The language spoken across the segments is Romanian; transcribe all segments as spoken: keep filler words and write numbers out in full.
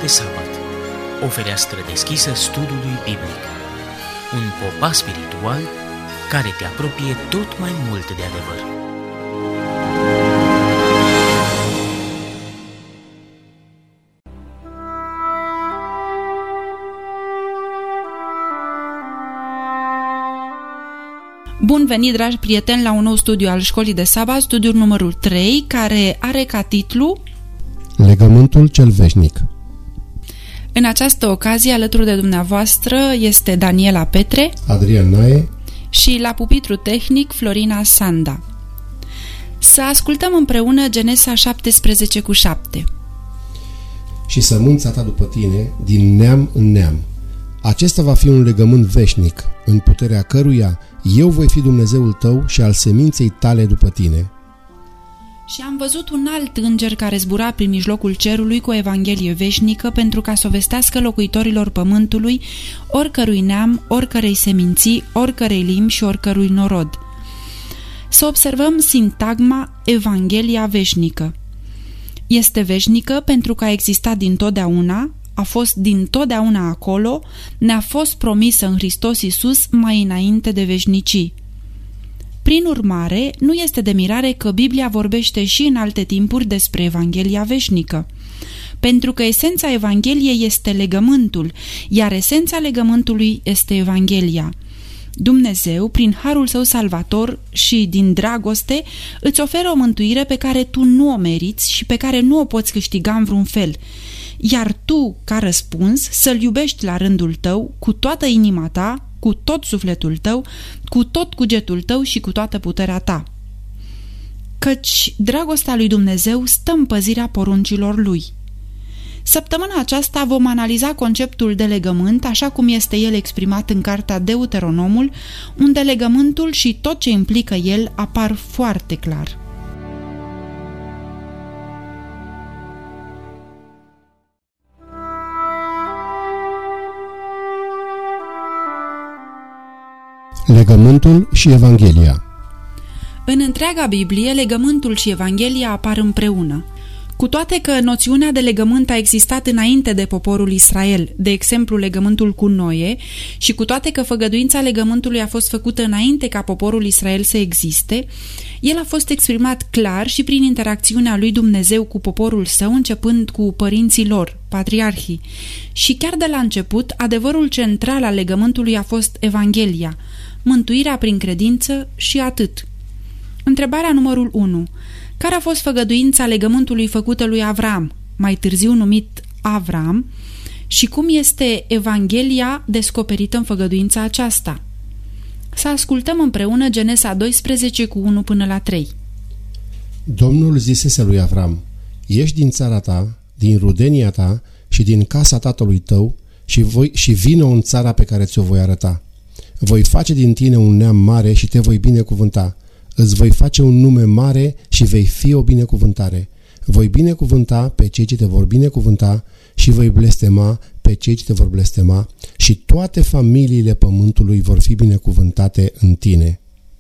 de sabat. O fereastră deschisă studiului biblic. Un popas spiritual care te apropie tot mai mult de adevăr. Bun venit, dragi prieteni, la un nou studiu al Școlii de Sabat, studiul numărul trei, care are ca titlu Legământul cel veșnic. În această ocazie, alături de dumneavoastră, este Daniela Petre, Adrian Nae și la pupitru tehnic Florina Sanda. Să ascultăm împreună Genesa șaptesprezece cu șapte. Și sămânța ta după tine, din neam în neam. Acesta va fi un legământ veșnic, în puterea căruia eu voi fi Dumnezeul tău și al seminței tale după tine. Și am văzut un alt înger care zbura prin mijlocul cerului cu o evanghelie veșnică pentru ca să o vestească locuitorilor pământului, oricărui neam, oricărei seminții, oricărei limbi și oricărui norod. Să observăm sintagma evanghelia veșnică. Este veșnică pentru că a existat dintotdeauna, a fost dintotdeauna acolo, ne-a fost promisă în Hristos Iisus mai înainte de veșnicii. Prin urmare, nu este de mirare că Biblia vorbește și în alte timpuri despre Evanghelia veșnică, pentru că esența Evangheliei este legământul, iar esența legământului este Evanghelia. Dumnezeu, prin harul său salvator și din dragoste, îți oferă o mântuire pe care tu nu o meriți și pe care nu o poți câștiga în vreun fel, iar tu, ca răspuns, să-L iubești la rândul tău, cu toată inima ta, cu tot sufletul tău, cu tot cugetul tău și cu toată puterea ta. Căci dragostea lui Dumnezeu stă în păzirea poruncilor Lui. Săptămâna aceasta vom analiza conceptul de legământ așa cum este el exprimat în cartea Deuteronomul, unde legământul și tot ce implică el apar foarte clar. Legământul și Evanghelia. În întreaga Biblie, legământul și Evanghelia apar împreună. Cu toate că noțiunea de legământ a existat înainte de poporul Israel, de exemplu legământul cu Noe, și cu toate că făgăduința legământului a fost făcută înainte ca poporul Israel să existe, el a fost exprimat clar și prin interacțiunea lui Dumnezeu cu poporul său, începând cu părinții lor, patriarhii. Și chiar de la început, adevărul central al legământului a fost Evanghelia, mântuirea prin credință și atât. Întrebarea numărul unu. Care a fost făgăduința legământului făcută lui Avram, mai târziu numit Avram, și cum este Evanghelia descoperită în făgăduința aceasta? Să ascultăm împreună Genesa doisprezece cu unu până la trei. Domnul zisese lui Avram: ieși din țara ta, din rudenia ta și din casa tatălui tău și, voi, și vină în țara pe care ți-o voi arăta. Voi face din tine un neam mare și te voi binecuvânta. Îți voi face un nume mare și vei fi o binecuvântare. Voi binecuvânta pe cei ce te vor binecuvânta și voi blestema pe cei ce te vor blestema și toate familiile pământului vor fi binecuvântate în tine.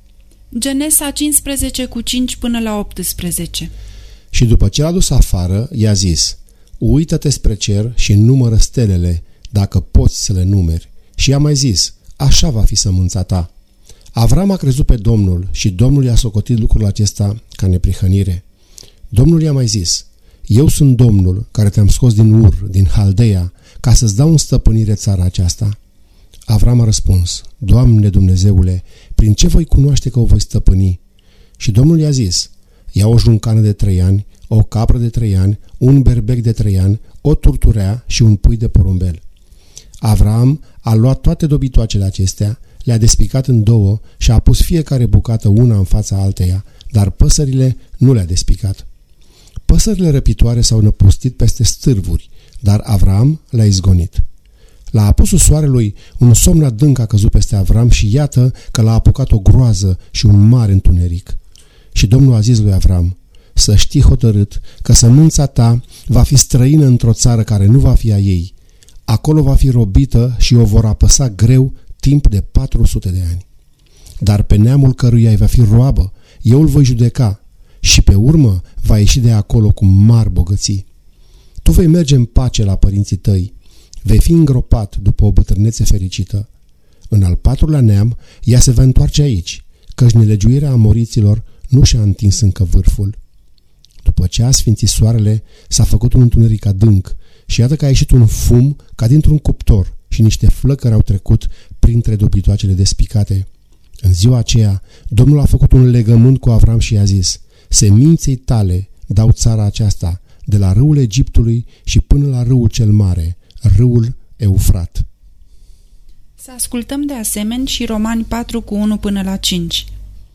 Genesa cincisprezece cu cinci până la optsprezece. Și după ce l-a dus afară, i-a zis: uită-te spre cer și numără stelele, dacă poți să le numeri. Și i-a mai zis: așa va fi sămânța ta. Avram a crezut pe Domnul și Domnul i-a socotit lucrul acesta ca neprihănire. Domnul i-a mai zis: eu sunt Domnul care te-am scos din Ur, din Haldeia, ca să-ți dau în stăpânire țara aceasta. Avram a răspuns: Doamne Dumnezeule, prin ce voi cunoaște că o voi stăpâni? Și Domnul i-a zis: ia o juncană de trei ani, o capră de trei ani, un berbec de trei ani, o turturea și un pui de porumbel. Avram a luat toate dobitoacele acestea, le-a despicat în două și a pus fiecare bucată una în fața alteia, dar păsările nu le-a despicat. Păsările răpitoare s-au năpustit peste stârvuri, dar Avram le-a izgonit. La apusul soarelui, un somn adânc a căzut peste Avram și iată că l-a apucat o groază și un mare întuneric. Și Domnul a zis lui Avram: să știi hotărât că sămânța ta va fi străină într-o țară care nu va fi a ei. Acolo va fi robită și o vor apăsa greu timp de patru sute de ani. Dar pe neamul căruia îi va fi roabă, eu îl voi judeca și pe urmă va ieși de acolo cu mari bogății. Tu vei merge în pace la părinții tăi, vei fi îngropat după o bătrânețe fericită. În al patrulea neam, ea se va întoarce aici, căci nelegiuirea amoriților nu și-a întins încă vârful. După ce a sfințit soarele, s-a făcut un întuneric adânc și iată că a ieșit un fum ca dintr-un cuptor și niște flăcări au trecut printre dobitoacele despicate. În ziua aceea, Domnul a făcut un legământ cu Avram și i-a zis: seminței tale dau țara aceasta, de la râul Egiptului și până la râul cel mare, râul Eufrat. Să ascultăm de asemenea și Romani patru cu unu până la cinci.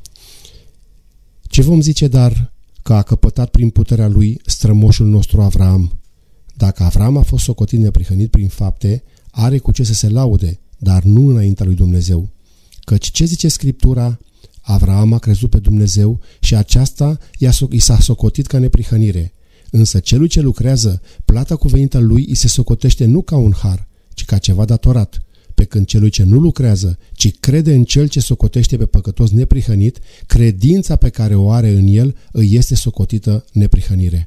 Ce vom zice dar că a căpătat prin puterea lui strămoșul nostru Avram? Dacă Avram a fost socotit neprihănit prin fapte, are cu ce să se laude, dar nu înaintea lui Dumnezeu. Căci ce zice Scriptura? Avram a crezut pe Dumnezeu și aceasta i s-a socotit ca neprihănire. Însă celui ce lucrează, plata cuvenită lui îi se socotește nu ca un har, ci ca ceva datorat. Pe când celui ce nu lucrează, ci crede în cel ce socotește pe păcătos neprihănit, credința pe care o are în el îi este socotită neprihănire.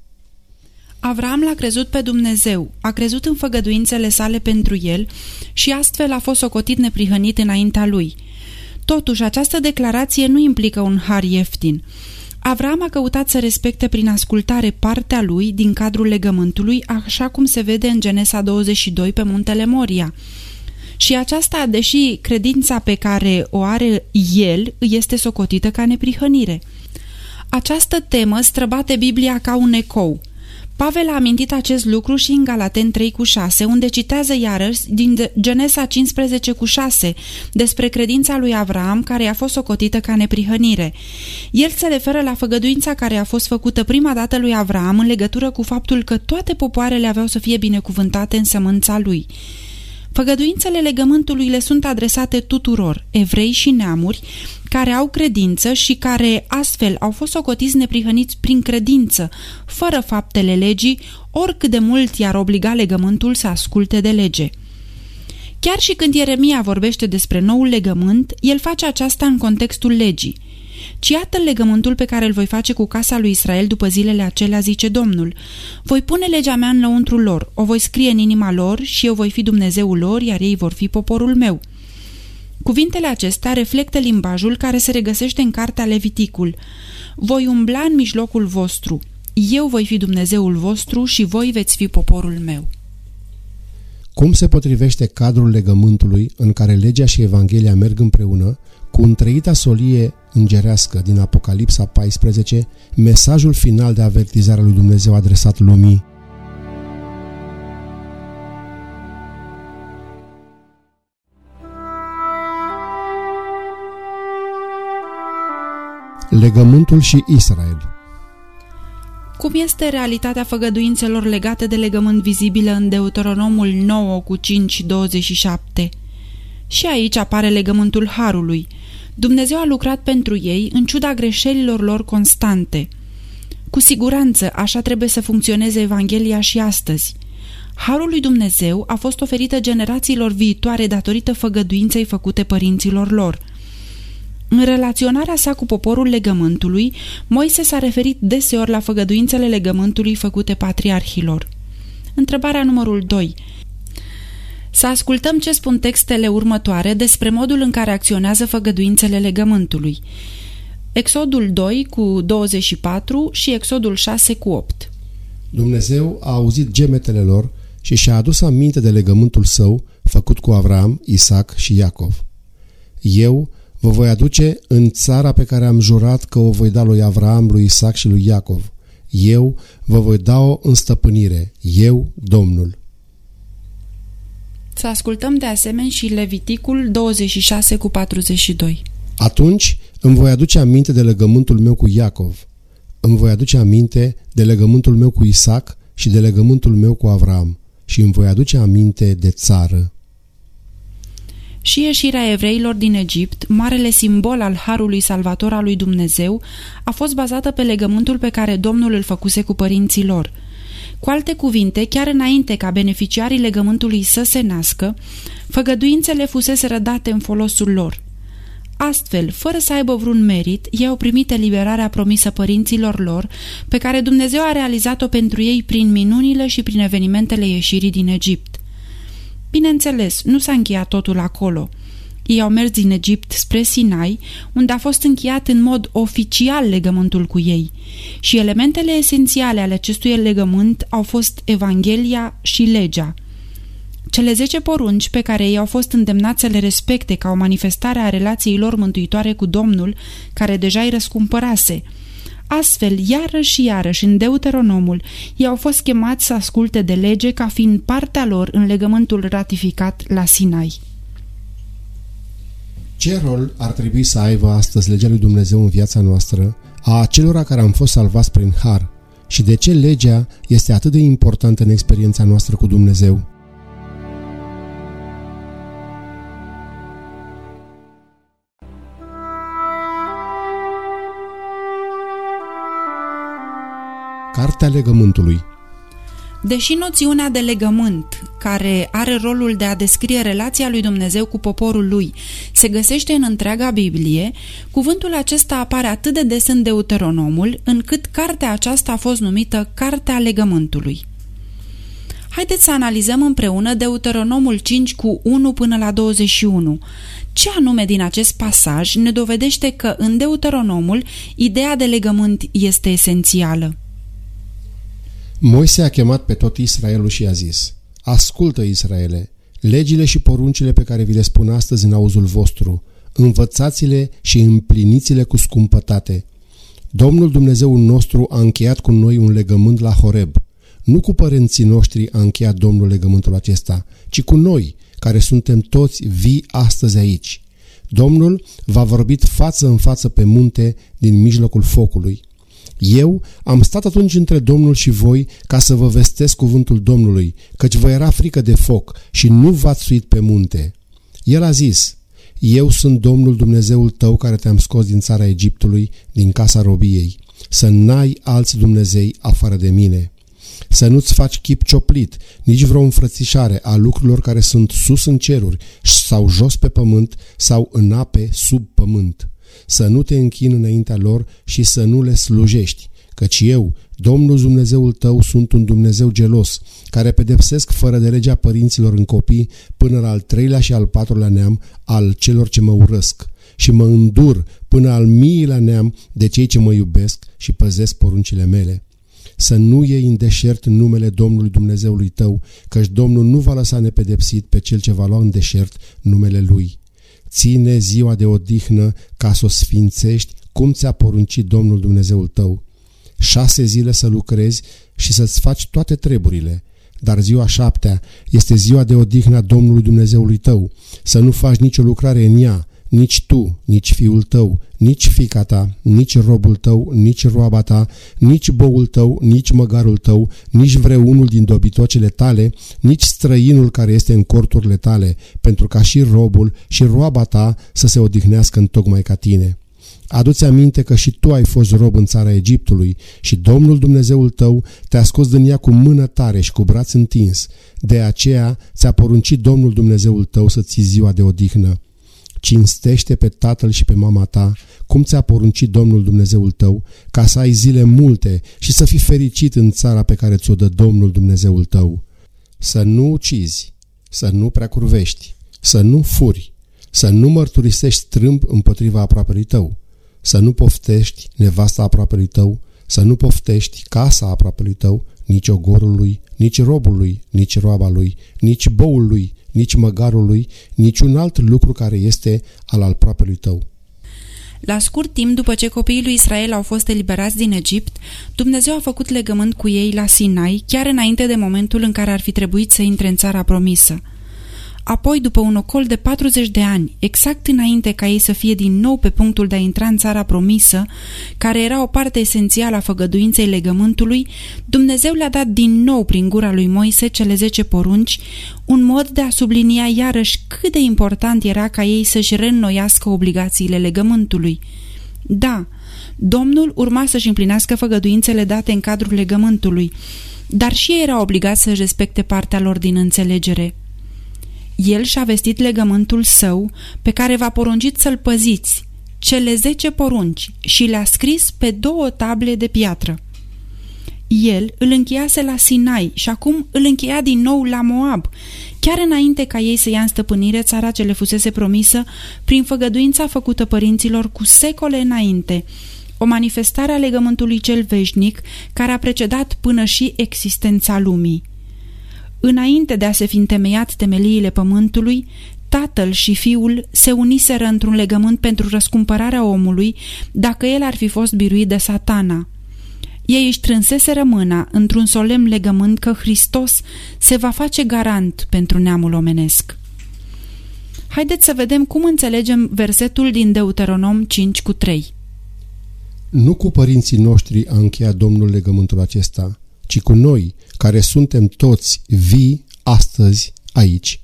Avram l-a crezut pe Dumnezeu, a crezut în făgăduințele sale pentru el și astfel a fost socotit neprihănit înaintea lui. Totuși, această declarație nu implică un har ieftin. Avram a căutat să respecte prin ascultare partea lui din cadrul legământului, așa cum se vede în Genesa douăzeci și doi pe muntele Moria. Și aceasta, deși credința pe care o are el îi este socotită ca neprihănire. Această temă străbate Biblia ca un ecou. Pavel a amintit acest lucru și în Galaten trei cu șase, unde citează iarăși din Genesa cincisprezece cu șase despre credința lui Avram care i-a fost socotită ca neprihănire. El se referă la făgăduința care a fost făcută prima dată lui Avram în legătură cu faptul că toate popoarele aveau să fie binecuvântate în sămânța lui. Făgăduințele legământului le sunt adresate tuturor, evrei și neamuri, care au credință și care astfel au fost socotiți neprihăniți prin credință, fără faptele legii, oricât de mult i-ar obliga legământul să asculte de lege. Chiar și când Ieremia vorbește despre noul legământ, el face aceasta în contextul legii. Ci iată legământul pe care îl voi face cu casa lui Israel după zilele acelea, zice Domnul. Voi pune legea mea în lăuntrul lor, o voi scrie în inima lor și eu voi fi Dumnezeul lor, iar ei vor fi poporul meu. Cuvintele acestea reflectă limbajul care se regăsește în cartea Leviticul. Voi umbla în mijlocul vostru, eu voi fi Dumnezeul vostru și voi veți fi poporul meu. Cum se potrivește cadrul legământului în care legea și Evanghelia merg împreună cu întreita solie îngerească din Apocalipsa paisprezece, mesajul final de avertizare a lui Dumnezeu adresat lumii? Legământul și Israel. Cum este realitatea făgăduințelor legate de legământ vizibilă în Deuteronomul nouă cu cinci douăzeci și șapte? Și aici apare legământul harului. Dumnezeu a lucrat pentru ei în ciuda greșelilor lor constante. Cu siguranță așa trebuie să funcționeze Evanghelia și astăzi. Harul lui Dumnezeu a fost oferită generațiilor viitoare datorită făgăduinței făcute părinților lor. În relaționarea sa cu poporul legământului, Moise s-a referit deseori la făgăduințele legământului făcute patriarhilor. Întrebarea numărul doi. Să ascultăm ce spun textele următoare despre modul în care acționează făgăduințele legământului. Exodul doi cu douăzeci și patru și Exodul șase cu opt. Dumnezeu a auzit gemetele lor și și-a adus aminte de legământul său făcut cu Avram, Isaac și Iacov. Eu vă voi aduce în țara pe care am jurat că o voi da lui Avram, lui Isaac și lui Iacov. Eu vă voi da-o în stăpânire, eu, Domnul. Să ascultăm de asemenea și Leviticul douăzeci și șase cu patruzeci și doi. Atunci îmi voi aduce aminte de legământul meu cu Iacov, îmi voi aduce aminte de legământul meu cu Isaac și de legământul meu cu Avram și îmi voi aduce aminte de țară. Și ieșirea evreilor din Egipt, marele simbol al harului salvator al lui Dumnezeu, a fost bazată pe legământul pe care Domnul îl făcuse cu părinții lor. Cu alte cuvinte, chiar înainte ca beneficiarii legământului să se nască, făgăduințele fusese date în folosul lor. Astfel, fără să aibă vreun merit, ei au primit eliberarea promisă părinților lor, pe care Dumnezeu a realizat-o pentru ei prin minunile și prin evenimentele ieșirii din Egipt. Bineînțeles, nu s-a încheiat totul acolo. Ei au mers din Egipt spre Sinai, unde a fost încheiat în mod oficial legământul cu ei. Și elementele esențiale ale acestui legământ au fost Evanghelia și legea. Cele zece porunci pe care ei au fost îndemnați să le respecte ca o manifestare a relației lor mântuitoare cu Domnul, care deja îi răscumpărase. Astfel, iarăși și iarăși, în Deuteronomul, ei au fost chemați să asculte de lege ca fiind partea lor în legământul ratificat la Sinai. Ce rol ar trebui să aibă astăzi legea lui Dumnezeu în viața noastră, a acelora care am fost salvați prin har, și de ce legea este atât de importantă în experiența noastră cu Dumnezeu? Cartea legământului. Deși noțiunea de legământ, care are rolul de a descrie relația lui Dumnezeu cu poporul lui, se găsește în întreaga Biblie, cuvântul acesta apare atât de des în Deuteronomul, încât cartea aceasta a fost numită Cartea legământului. Haideți să analizăm împreună Deuteronomul cinci cu unu până la douăzeci și unu. Ce anume din acest pasaj ne dovedește că în Deuteronomul ideea de legământ este esențială? Moise a chemat pe tot Israelul și a zis: ascultă, Israele, legile și poruncile pe care vi le spun astăzi în auzul vostru, învățați-le și împliniți-le cu scumpătate. Domnul Dumnezeul nostru a încheiat cu noi un legământ la Horeb. Nu cu părinții noștri a încheiat Domnul legământul acesta, ci cu noi, care suntem toți vii astăzi aici. Domnul v-a vorbit față în față pe munte din mijlocul focului. Eu am stat atunci între Domnul și voi ca să vă vestesc cuvântul Domnului, căci vă era frică de foc și nu v-ați suit pe munte. El a zis: eu sunt Domnul Dumnezeul tău care te-am scos din țara Egiptului, din casa robiei. Să n-ai alți Dumnezei afară de mine. Să nu-ți faci chip cioplit, nici vreo înfrățișare a lucrurilor care sunt sus în ceruri sau jos pe pământ sau în ape sub pământ. Să nu te închini înaintea lor și să nu le slujești, căci eu, Domnul Dumnezeul tău, sunt un Dumnezeu gelos, care pedepsesc fără de legea părinților în copii până la al treilea și al patrulea neam al celor ce mă urăsc și mă îndur până al miilea neam de cei ce mă iubesc și păzesc poruncile mele. Să nu iei în deșert numele Domnului Dumnezeului tău, căci Domnul nu va lăsa nepedepsit pe cel ce va lua în deșert numele Lui. Ține ziua de odihnă ca să o sfințești, cum ți-a poruncit Domnul Dumnezeul tău. Șase zile să lucrezi și să-ți faci toate treburile, dar ziua șaptea este ziua de odihnă a Domnului Dumnezeului tău. Să nu faci nicio lucrare în ea, nici tu, nici fiul tău, nici fiica ta, nici robul tău, nici roaba ta, nici boul tău, nici măgarul tău, nici vreunul din dobitocele tale, nici străinul care este în corturile tale, pentru ca și robul și roaba ta să se odihnească întocmai ca tine. Adu-ți aminte că și tu ai fost rob în țara Egiptului și Domnul Dumnezeul tău te-a scos din ea cu mână tare și cu braț întins. De aceea ți-a poruncit Domnul Dumnezeul tău să ții ziua de odihnă. Cinstește pe tatăl și pe mama ta, cum ți-a poruncit Domnul Dumnezeul tău, ca să ai zile multe și să fii fericit în țara pe care ți-o dă Domnul Dumnezeul tău. Să nu ucizi, să nu preacurvești, să nu furi, să nu mărturisești strâmb împotriva aproapelui tău, să nu poftești nevasta aproapelui tău, să nu poftești casa aproapelui tău, nici ogorul lui, nici robul lui, nici roaba lui, nici boul lui, nici măgarul lui, nici un alt lucru care este al aproapelui tău. La scurt timp după ce copiii lui Israel au fost eliberați din Egipt, Dumnezeu a făcut legământ cu ei la Sinai, chiar înainte de momentul în care ar fi trebuit să intre în țara promisă. Apoi, după un ocol de patruzeci de ani, exact înainte ca ei să fie din nou pe punctul de a intra în țara promisă, care era o parte esențială a făgăduinței legământului, Dumnezeu le-a dat din nou prin gura lui Moise cele zece porunci, un mod de a sublinia iarăși cât de important era ca ei să-și reînnoiască obligațiile legământului. Da, Domnul urma să-și împlinească făgăduințele date în cadrul legământului, dar și ei erau obligați să-și respecte partea lor din înțelegere. El și-a vestit legământul său, pe care v-a poruncit să-l păziți, cele zece porunci, și le-a scris pe două table de piatră. El îl încheiase la Sinai și acum îl încheia din nou la Moab, chiar înainte ca ei să ia în stăpânire țara ce le fusese promisă prin făgăduința făcută părinților cu secole înainte, o manifestare a legământului cel veșnic care a precedat până și existența lumii. Înainte de a se fi întemeiat temeliile pământului, Tatăl și Fiul se uniseră într-un legământ pentru răscumpărarea omului dacă el ar fi fost biruit de Satana. Ei își trânseseră mâna într-un solemn legământ că Hristos se va face garant pentru neamul omenesc. Haideți să vedem cum înțelegem versetul din Deuteronom cinci cu trei. Nu cu părinții noștri a încheiat Domnul legământul acesta, ci cu noi, care suntem toți vii astăzi aici.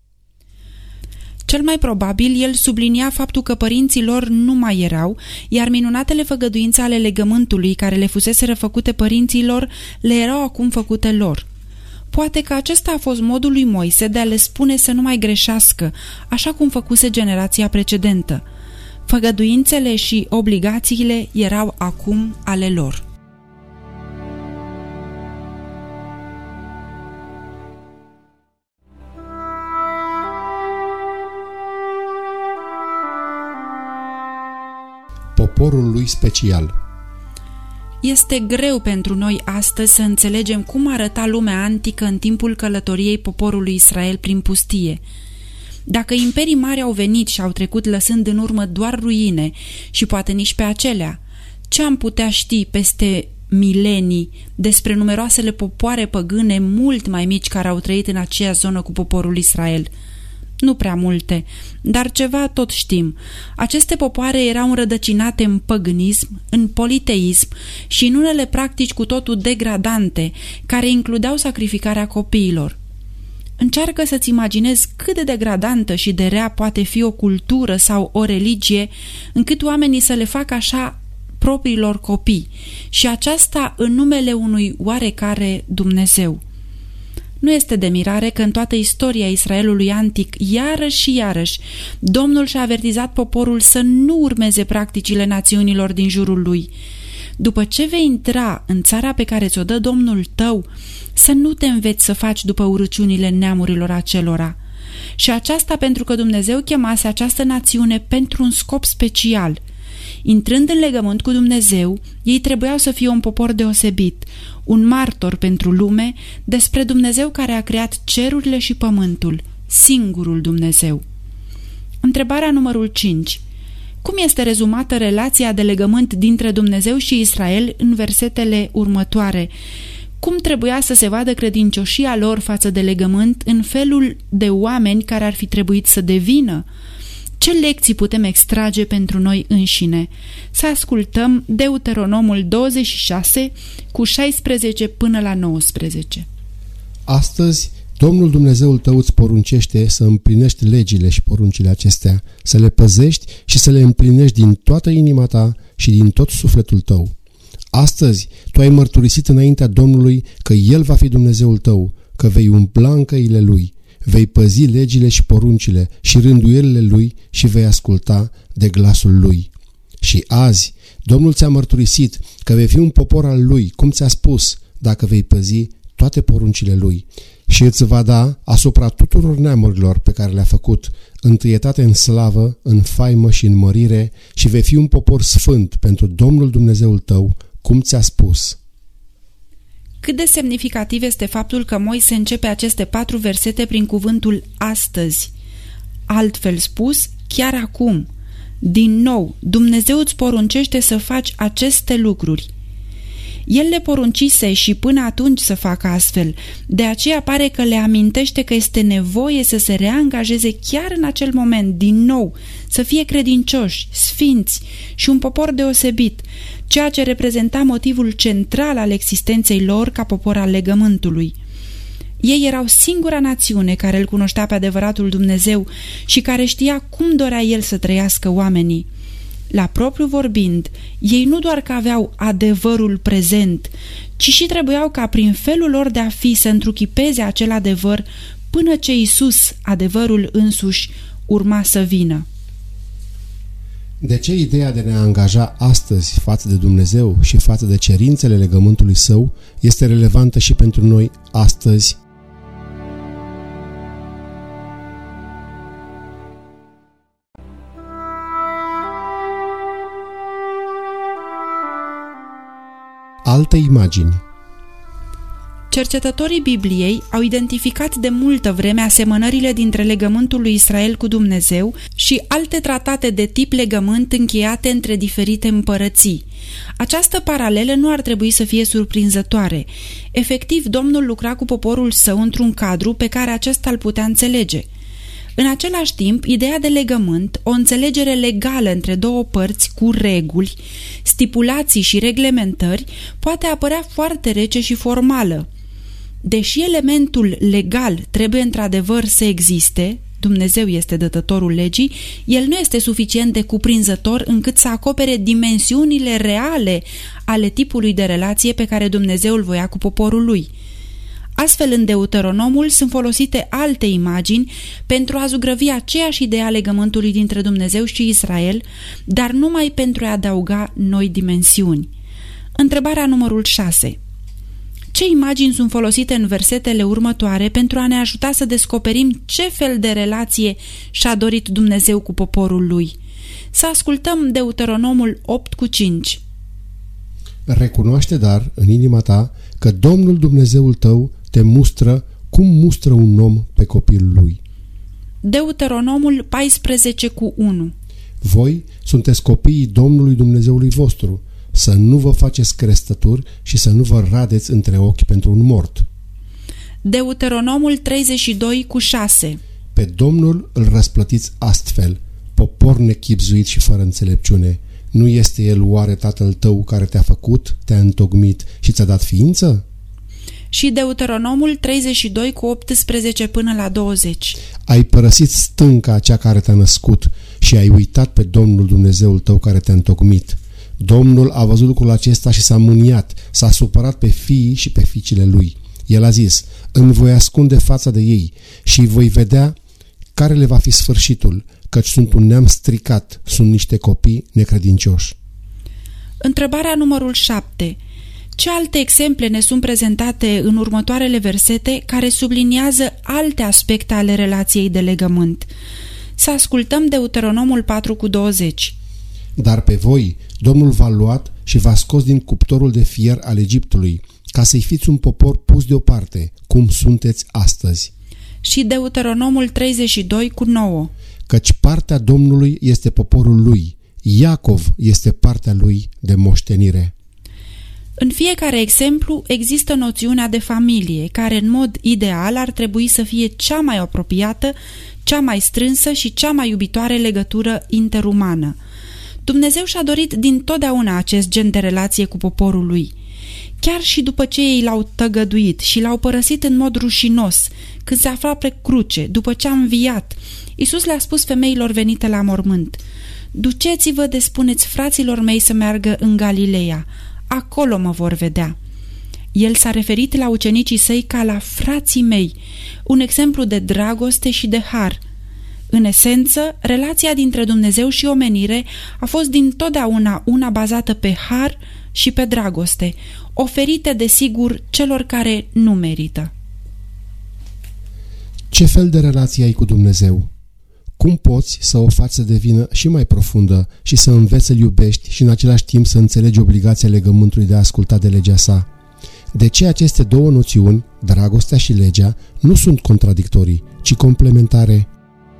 Cel mai probabil, el sublinia faptul că părinții lor nu mai erau, iar minunatele făgăduințe ale legământului care le fuseseră făcute părinților le erau acum făcute lor. Poate că acesta a fost modul lui Moise de a le spune să nu mai greșească, așa cum făcuse generația precedentă. Făgăduințele și obligațiile erau acum ale lor. Poporul lui special. Este greu pentru noi astăzi să înțelegem cum arăta lumea antică în timpul călătoriei poporului Israel prin pustie. Dacă imperii mari au venit și au trecut lăsând în urmă doar ruine și poate nici pe acelea, ce am putea ști peste milenii despre numeroasele popoare păgâne mult mai mici care au trăit în aceea zonă cu poporul Israel? Nu prea multe, dar ceva tot știm. Aceste popoare erau înrădăcinate în păgânism, în politeism și în unele practici cu totul degradante, care includeau sacrificarea copiilor. Încearcă să-ți imaginezi cât de degradantă și de rea poate fi o cultură sau o religie, încât oamenii să le facă așa propriilor copii, și aceasta în numele unui oarecare Dumnezeu. Nu este de mirare că în toată istoria Israelului antic, iarăși și iarăși, Domnul și-a avertizat poporul să nu urmeze practicile națiunilor din jurul lui. După ce vei intra în țara pe care ți-o dă Domnul tău, să nu te înveți să faci după urăciunile neamurilor acelora. Și aceasta pentru că Dumnezeu chemase această națiune pentru un scop special. Intrând în legământ cu Dumnezeu, ei trebuiau să fie un popor deosebit, un martor pentru lume despre Dumnezeu care a creat cerurile și pământul, singurul Dumnezeu. Întrebarea numărul cinci. Cum este rezumată relația de legământ dintre Dumnezeu și Israel în versetele următoare? Cum trebuia să se vadă credincioșia lor față de legământ în felul de oameni care ar fi trebuit să devină? Ce lecții putem extrage pentru noi înșine? Să ascultăm Deuteronomul douăzeci și șase cu șaisprezece până la nouăsprezece. Astăzi, Domnul Dumnezeul tău îți poruncește să împlinești legile și poruncile acestea, să le păzești și să le împlinești din toată inima ta și din tot sufletul tău. Astăzi, tu ai mărturisit înaintea Domnului că El va fi Dumnezeul tău, că vei umbla în căile Lui, vei păzi legile și poruncile și rânduielile Lui și vei asculta de glasul Lui. Și azi, Domnul ți-a mărturisit că vei fi un popor al Lui, cum ți-a spus, dacă vei păzi toate poruncile Lui. Și îți va da asupra tuturor neamurilor pe care le-a făcut întâietate în slavă, în faimă și în mărire, și vei fi un popor sfânt pentru Domnul Dumnezeul tău, cum ți-a spus. Cât de semnificativ este faptul că Moise începe aceste patru versete prin cuvântul astăzi. Altfel spus, chiar acum. Din nou, Dumnezeu îți poruncește să faci aceste lucruri. El le poruncise și până atunci să facă astfel, de aceea pare că le amintește că este nevoie să se reangajeze chiar în acel moment, din nou, să fie credincioși, sfinți și un popor deosebit, ceea ce reprezenta motivul central al existenței lor ca popor al legământului. Ei erau singura națiune care îl cunoștea pe adevăratul Dumnezeu și care știa cum dorea El să trăiască oamenii. La propriu vorbind, ei nu doar că aveau adevărul prezent, ci și trebuiau ca prin felul lor de a fi să întruchipeze acel adevăr până ce Iisus, adevărul însuși, urma să vină. De ce ideea de a ne angaja astăzi față de Dumnezeu și față de cerințele legământului Său este relevantă și pentru noi astăzi? Alte imagini. Cercetătorii Bibliei au identificat de multă vreme asemănările dintre legământul lui Israel cu Dumnezeu și alte tratate de tip legământ încheiate între diferite împărății. Această paralelă nu ar trebui să fie surprinzătoare. Efectiv, Domnul lucra cu poporul său într-un cadru pe care acesta îl putea înțelege. În același timp, ideea de legământ, o înțelegere legală între două părți cu reguli, stipulații și reglementări, poate apărea foarte rece și formală. Deși elementul legal trebuie într-adevăr să existe, Dumnezeu este dătătorul legii, el nu este suficient de cuprinzător încât să acopere dimensiunile reale ale tipului de relație pe care Dumnezeu îl voia cu poporul lui. Astfel, în Deuteronomul sunt folosite alte imagini pentru a zugrăvi aceeași idee a legământului dintre Dumnezeu și Israel, dar numai pentru a adăuga noi dimensiuni. Întrebarea numărul șase. Ce imagini sunt folosite în versetele următoare pentru a ne ajuta să descoperim ce fel de relație și-a dorit Dumnezeu cu poporul lui? Să ascultăm Deuteronomul opt cu cinci. Recunoaște, dar, în inima ta, că Domnul Dumnezeul tău te mustră cum mustră un om pe copilul lui. Deuteronomul paisprezece cu unu. Voi sunteți copiii Domnului Dumnezeului vostru, să nu vă faceți crestături și să nu vă radeți între ochi pentru un mort. Deuteronomul treizeci și doi cu șase. Pe Domnul îl răsplătiți astfel, popor nechibzuit și fără înțelepciune. Nu este El oare Tatăl tău care te-a făcut, te-a întocmit și ți-a dat ființă? Și Deuteronomul treizeci și doi cu optsprezece până la douăzeci. Ai părăsit stânca cea care te-a născut și ai uitat pe Domnul Dumnezeul tău care te-a întocmit. Domnul a văzut lucrul acesta și s-a mâniat, s-a supărat pe fiii și pe fiicele lui. El a zis, îmi voi ascunde fața de ei și voi vedea care le va fi sfârșitul, căci sunt un neam stricat, sunt niște copii necredincioși. Întrebarea numărul șapte. Ce alte exemple ne sunt prezentate în următoarele versete care subliniază alte aspecte ale relației de legământ? Să ascultăm Deuteronomul patru cu douăzeci. Dar pe voi Domnul v-a luat și v-a scos din cuptorul de fier al Egiptului, ca să-i fiți un popor pus deoparte, cum sunteți astăzi. Și Deuteronomul treizeci și doi cu nouă. Căci partea Domnului este poporul lui, Iacov este partea lui de moștenire. În fiecare exemplu există noțiunea de familie, care în mod ideal ar trebui să fie cea mai apropiată, cea mai strânsă și cea mai iubitoare legătură interumană. Dumnezeu și-a dorit dintotdeauna acest gen de relație cu poporul lui. Chiar și după ce ei l-au tăgăduit și l-au părăsit în mod rușinos, când se afla pe cruce, după ce a înviat, Iisus le-a spus femeilor venite la mormânt, duceți-vă de spuneți fraților mei să meargă în Galileea, acolo mă vor vedea. El s-a referit la ucenicii săi ca la frații mei, un exemplu de dragoste și de har. În esență, relația dintre Dumnezeu și omenire a fost dintotdeauna una bazată pe har și pe dragoste, oferite desigur celor care nu merită. Ce fel de relație ai cu Dumnezeu? Cum poți să o faci să devină și mai profundă și să înveți să-L iubești și în același timp să înțelegi obligația legământului de a asculta de legea sa? De ce aceste două noțiuni, dragostea și legea, nu sunt contradictorii, ci complementare?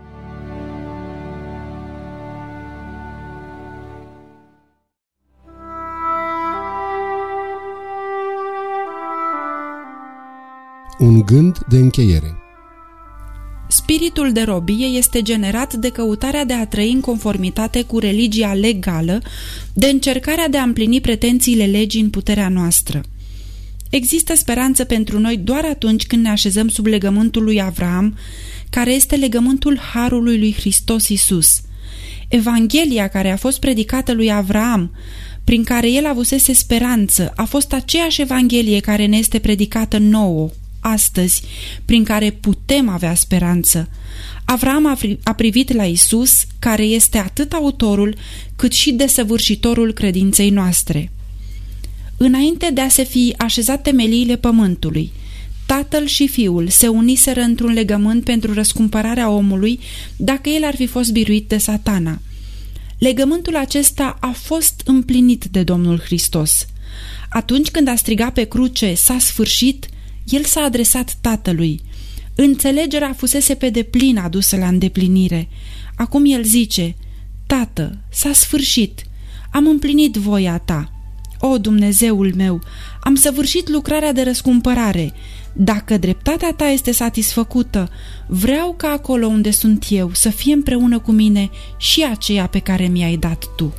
Un gând de încheiere. Spiritul de robie este generat de căutarea de a trăi în conformitate cu religia legală, de încercarea de a împlini pretențiile legii în puterea noastră. Există speranță pentru noi doar atunci când ne așezăm sub legământul lui Avram, care este legământul harului lui Hristos Iisus. Evanghelia care a fost predicată lui Avram, prin care el avusese speranță, a fost aceeași Evanghelie care ne este predicată nouă, astăzi, prin care putem avea speranță. Avram a privit la Isus, care este atât autorul, cât și desăvârșitorul credinței noastre. Înainte de a se fi așezat temeliile pământului, Tatăl și Fiul se uniseră într-un legământ pentru răscumpărarea omului dacă el ar fi fost biruit de Satana. Legământul acesta a fost împlinit de Domnul Hristos. Atunci când a strigat pe cruce, s-a sfârșit, el s-a adresat Tatălui. Înțelegerea fusese pe deplin adusă la îndeplinire. Acum el zice: Tată, s-a sfârșit, am împlinit voia ta. O, Dumnezeul meu, am săvârșit lucrarea de răscumpărare. Dacă dreptatea ta este satisfăcută, vreau ca acolo unde sunt eu să fie împreună cu mine și aceea pe care mi-ai dat tu.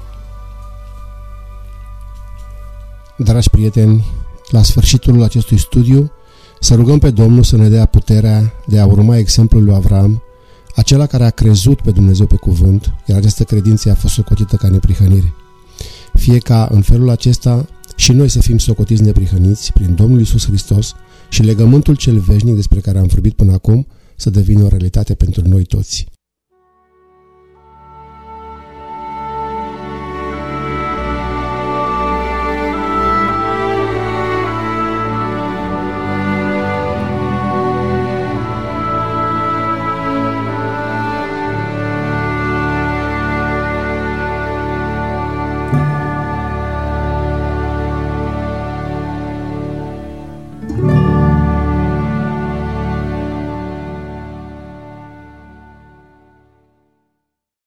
Dragi prieteni, la sfârșitul acestui studiu, să rugăm pe Domnul să ne dea puterea de a urma exemplul lui Avram, acela care a crezut pe Dumnezeu pe cuvânt, iar această credință a fost socotită ca neprihănire. Fie ca în felul acesta și noi să fim socotiți neprihăniți prin Domnul Iisus Hristos și legământul cel veșnic despre care am vorbit până acum să devină o realitate pentru noi toți.